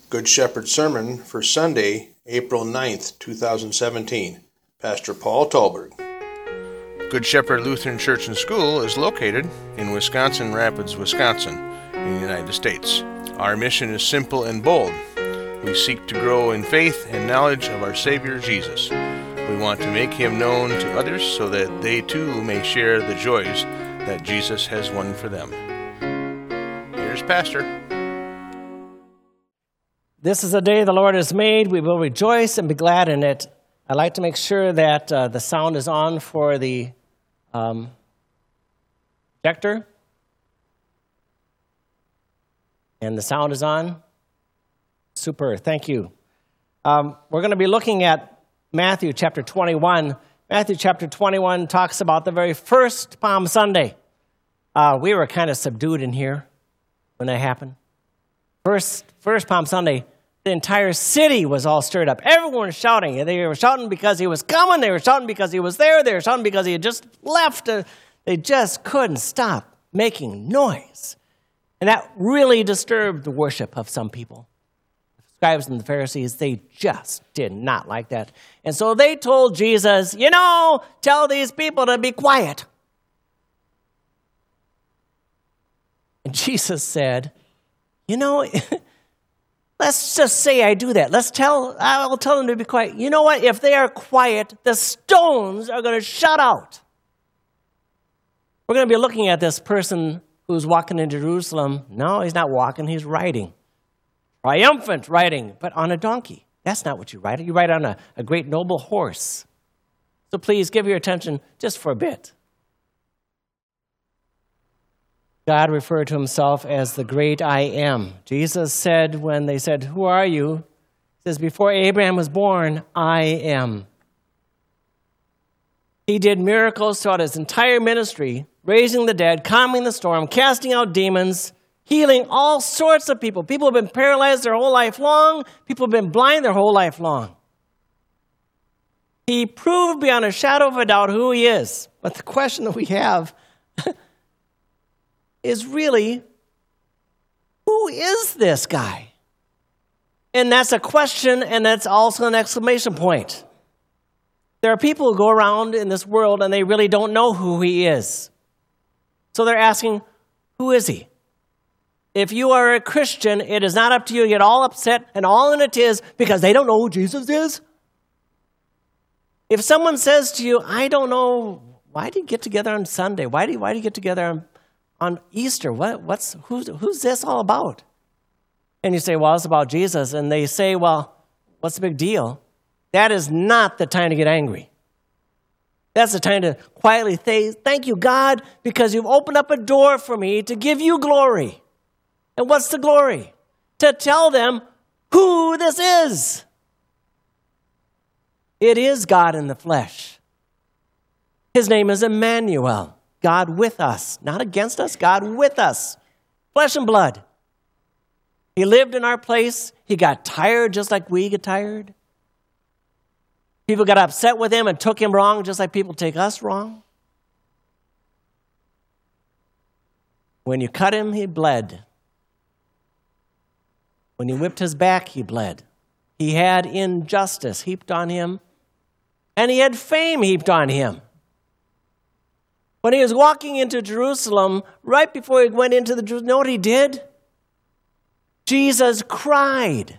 Good Shepherd Sermon for Sunday, April 9th, 2017. Pastor Paul Tolberg. Good Shepherd Lutheran Church and School is located in Wisconsin Rapids, Wisconsin, in the United States. Our mission is simple and bold. We seek to grow in faith and knowledge of our Savior Jesus. We want to make Him known to others so that they too may share the joys that Jesus has won for them. Here's Pastor. This is a day the Lord has made. We will rejoice and be glad in it. I'd like to make sure that the sound is on for the projector. And the sound is on. Super, thank you. We're going to be looking at Matthew chapter 21. Matthew chapter 21 talks about the very first Palm Sunday. We were kind of subdued in here when that happened. First Palm Sunday, the entire city was all stirred up. Everyone was shouting. They were shouting because he was coming. They were shouting because he was there. They were shouting because he had just left. They just couldn't stop making noise. And that really disturbed the worship of some people. The scribes and the Pharisees, they just did not like that. And so they told Jesus, tell these people to be quiet. And Jesus said, let's just say I do that. I'll tell them to be quiet. You know what? If they are quiet, the stones are going to shut out. We're going to be looking at this person who's walking into Jerusalem. No, he's not walking, he's riding. Triumphant riding, but on a donkey. That's not what you ride. You ride on a great noble horse. So please give your attention just for a bit. God referred to himself as the great I am. Jesus said when they said, "Who are you?" He says, "Before Abraham was born, I am." He did miracles throughout his entire ministry, raising the dead, calming the storm, casting out demons, healing all sorts of people. People have been paralyzed their whole life long. People have been blind their whole life long. He proved beyond a shadow of a doubt who he is. But the question that we have is really, who is this guy? And that's a question, and that's also an exclamation point. There are people who go around in this world, and they really don't know who he is. So they're asking, who is he? If you are a Christian, it is not up to you to get all upset and all in a tiz because they don't know who Jesus is. If someone says to you, I don't know, why do you get together on Sunday? Why do you get together on Easter? Who's this all about? And you say, well, it's about Jesus. And they say, well, what's the big deal? That is not the time to get angry. That's the time to quietly say, thank you, God, because you've opened up a door for me to give you glory. And what's the glory? To tell them who this is. It is God in the flesh. His name is Emmanuel. God with us, not against us, God with us, flesh and blood. He lived in our place. He got tired just like we get tired. People got upset with him and took him wrong just like people take us wrong. When you cut him, he bled. When you whipped his back, he bled. He had injustice heaped on him, and he had fame heaped on him. When he was walking into Jerusalem, right before he went into the Jerusalem, you know what he did? Jesus cried.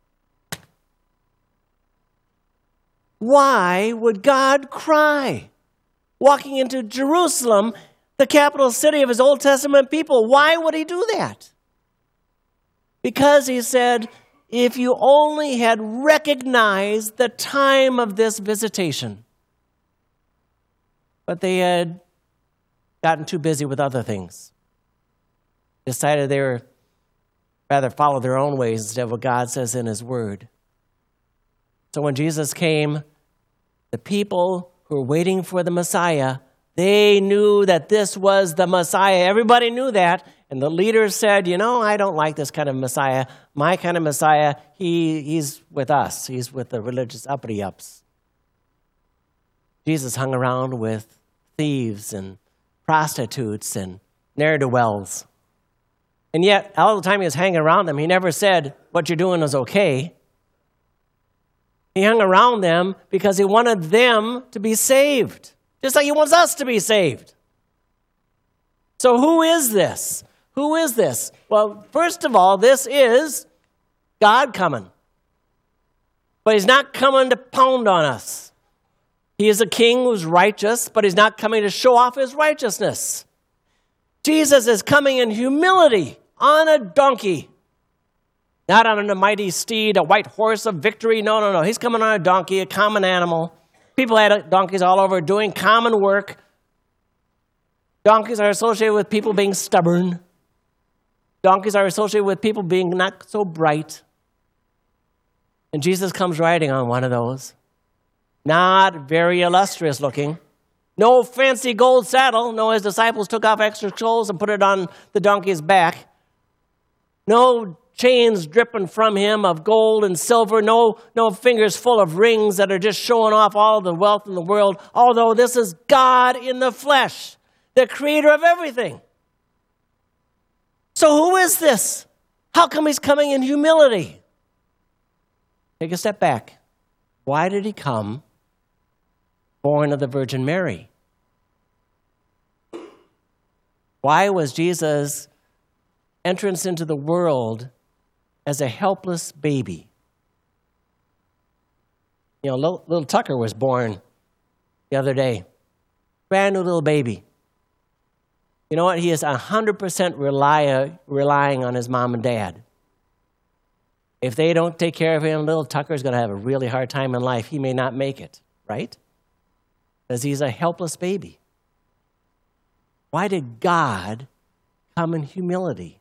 Why would God cry? Walking into Jerusalem, the capital city of his Old Testament people, why would he do that? Because he said, if you only had recognized the time of this visitation. But they had gotten too busy with other things. Decided they were rather follow their own ways instead of what God says in his word. So when Jesus came, the people who were waiting for the Messiah, they knew that this was the Messiah. Everybody knew that. And the leaders said, I don't like this kind of Messiah. My kind of Messiah, he's with us. He's with the religious uppity-ups. Jesus hung around with thieves and prostitutes and ne'er-do-wells. And yet, all the time he was hanging around them, he never said, what you're doing is okay. He hung around them because he wanted them to be saved, just like he wants us to be saved. So who is this? Who is this? Well, first of all, this is God coming. But he's not coming to pound on us. He is a king who's righteous, but he's not coming to show off his righteousness. Jesus is coming in humility on a donkey. Not on a mighty steed, a white horse of victory. No. He's coming on a donkey, a common animal. People had donkeys all over doing common work. Donkeys are associated with people being stubborn. Donkeys are associated with people being not so bright. And Jesus comes riding on one of those. Not very illustrious looking. No fancy gold saddle. No, his disciples took off extra clothes and put it on the donkey's back. No chains dripping from him of gold and silver. No fingers full of rings that are just showing off all the wealth in the world. Although this is God in the flesh, the creator of everything. So who is this? How come he's coming in humility? Take a step back. Why did he come born of the Virgin Mary? Why was Jesus' entrance into the world as a helpless baby? You know, little Tucker was born the other day. Brand new little baby. You know what? He is 100% relying on his mom and dad. If they don't take care of him, little Tucker's going to have a really hard time in life. He may not make it, right? Because he's a helpless baby. Why did God come in humility?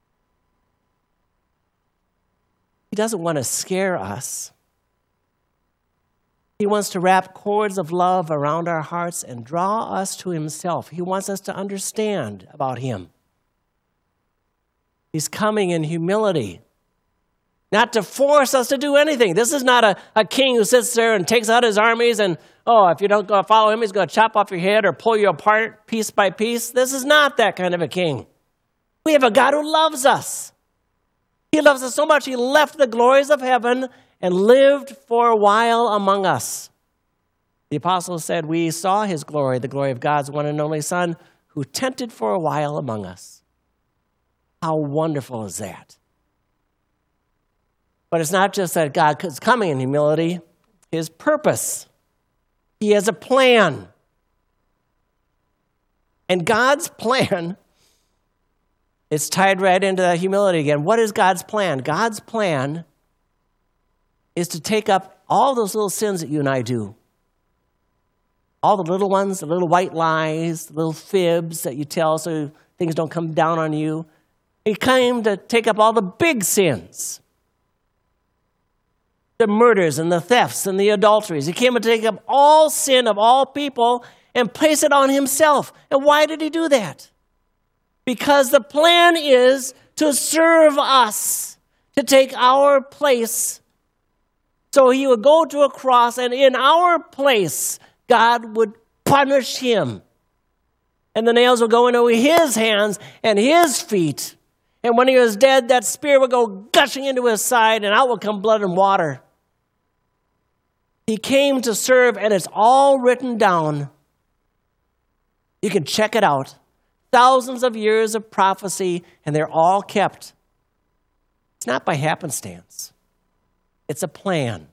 He doesn't want to scare us. He wants to wrap cords of love around our hearts and draw us to himself. He wants us to understand about him. He's coming in humility, not to force us to do anything. This is not a king who sits there and takes out his armies and, if you don't go follow him, he's going to chop off your head or pull you apart piece by piece. This is not that kind of a king. We have a God who loves us. He loves us so much, he left the glories of heaven and lived for a while among us. The apostles said, we saw his glory, the glory of God's one and only Son, who tented for a while among us. How wonderful is that? But it's not just that God is coming in humility, his purpose. He has a plan. And God's plan is tied right into that humility again. What is God's plan? God's plan is to take up all those little sins that you and I do. All the little ones, the little white lies, the little fibs that you tell so things don't come down on you. He came to take up all the big sins. The murders and the thefts and the adulteries. He came to take up all sin of all people and place it on himself. And why did he do that? Because the plan is to serve us, to take our place. So he would go to a cross, and in our place, God would punish him. And the nails would go into his hands and his feet. And when he was dead, that spear would go gushing into his side, and out would come blood and water. He came to serve, and it's all written down. You can check it out. Thousands of years of prophecy, and they're all kept. It's not by happenstance. It's a plan.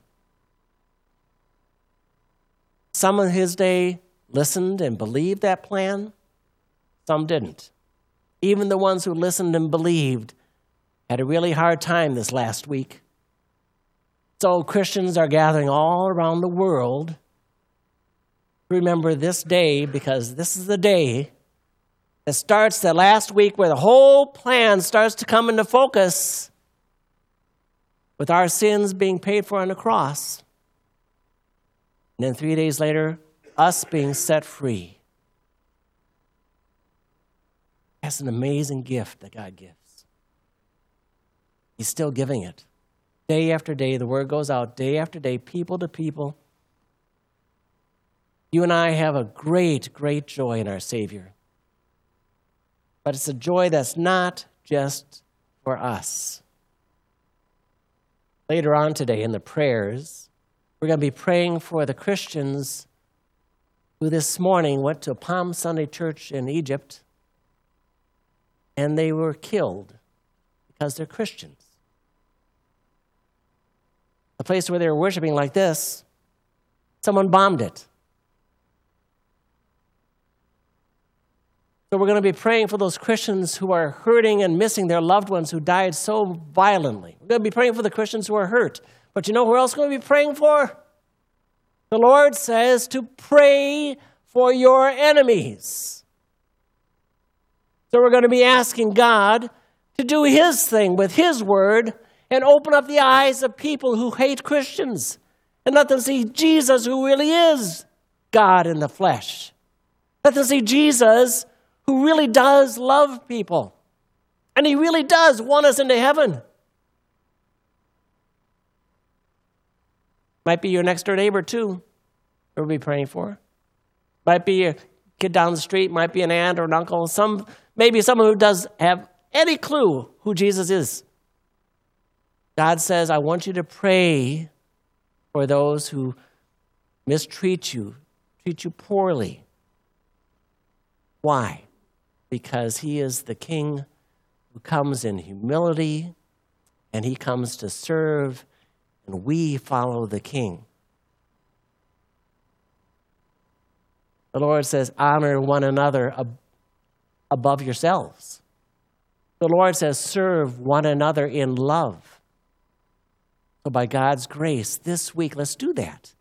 Some in his day listened and believed that plan. Some didn't. Even the ones who listened and believed had a really hard time this last week. So Christians are gathering all around the world to remember this day, because this is the day that starts the last week where the whole plan starts to come into focus with our sins being paid for on the cross. And then 3 days later, us being set free. That's an amazing gift that God gives. He's still giving it. Day after day, the word goes out, day after day, people to people. You and I have a great, great joy in our Savior. But it's a joy that's not just for us. Later on today in the prayers, we're going to be praying for the Christians who this morning went to Palm Sunday Church in Egypt, and they were killed because they're Christians. The place where they were worshiping like this, someone bombed it. So we're going to be praying for those Christians who are hurting and missing their loved ones who died so violently. We're going to be praying for the Christians who are hurt. But you know who else we're going to be praying for? The Lord says to pray for your enemies. So we're going to be asking God to do His thing with His word and open up the eyes of people who hate Christians and let them see Jesus, who really is God in the flesh. Let them see Jesus, who really does love people. And He really does want us into heaven. Might be your next door neighbor too, we'll be praying for. Might be a kid down the street, might be an aunt or an uncle, maybe someone who does have any clue who Jesus is. God says, I want you to pray for those who mistreat you, treat you poorly. Why? Because He is the King who comes in humility, and He comes to serve, and we follow the King. The Lord says, honor one another above yourselves. The Lord says, serve one another in love. So by God's grace, this week, let's do that.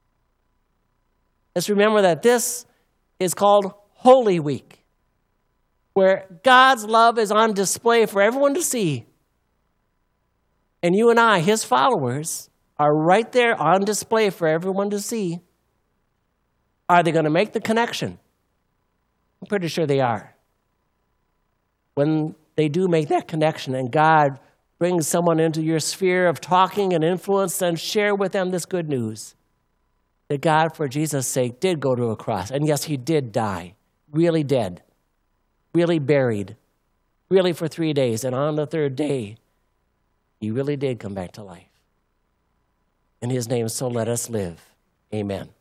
Let's remember that this is called Holy Week, where God's love is on display for everyone to see. And you and I, His followers, are right there on display for everyone to see. Are they going to make the connection? I'm pretty sure they are. When they do make that connection and God brings someone into your sphere of talking and influence, then share with them this good news. That God, for Jesus' sake, did go to a cross. And yes, He did die. Really dead. Really buried. Really for 3 days. And on the third day, He really did come back to life. In His name, so let us live. Amen.